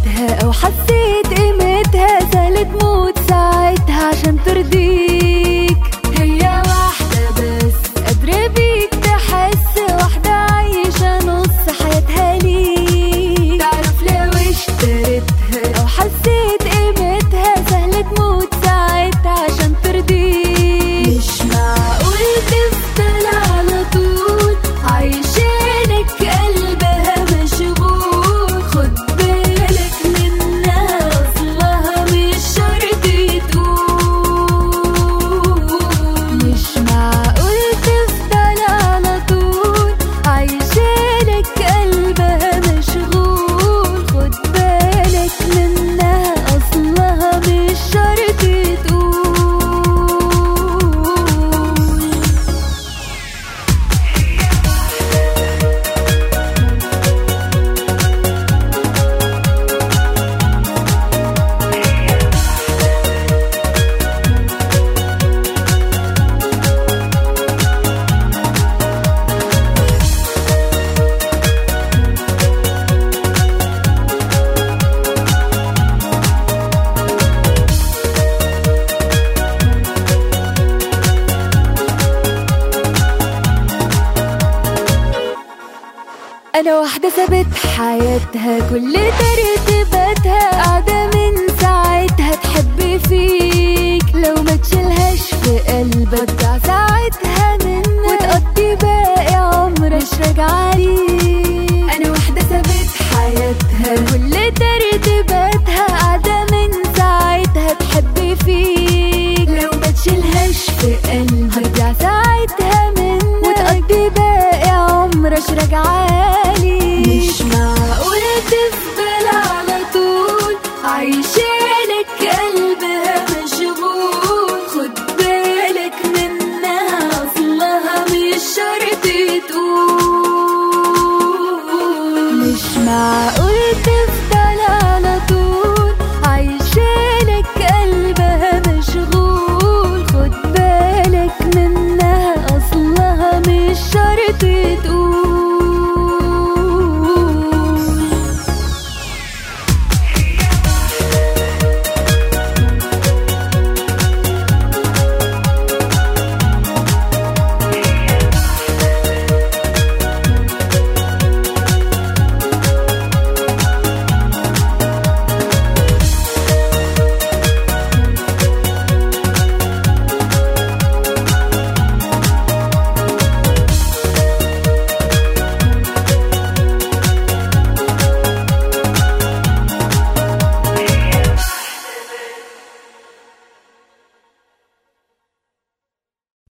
اشتريتها او حسيت قيمتها سهل تموت ساعتها عشان ترضيك. هي واحدة بس قادرة بيك تحس، واحدة عايشة نص حياتها ليك. تعرف لو اشتريتها او حسيت قيمتها سهل تموت ساعتها عشان ترضيك. مش معقول تفضل على طول عايشينك قلبها مشغول، خد بالك منها اصلها مش شرط تقول. مش معقول تفضل على طول عايشينك قلبها مشغول، خد بالك منها اصلها مش شرط تقول. أنا واحدة سابت حياتها كل ترتيباتها قاعدة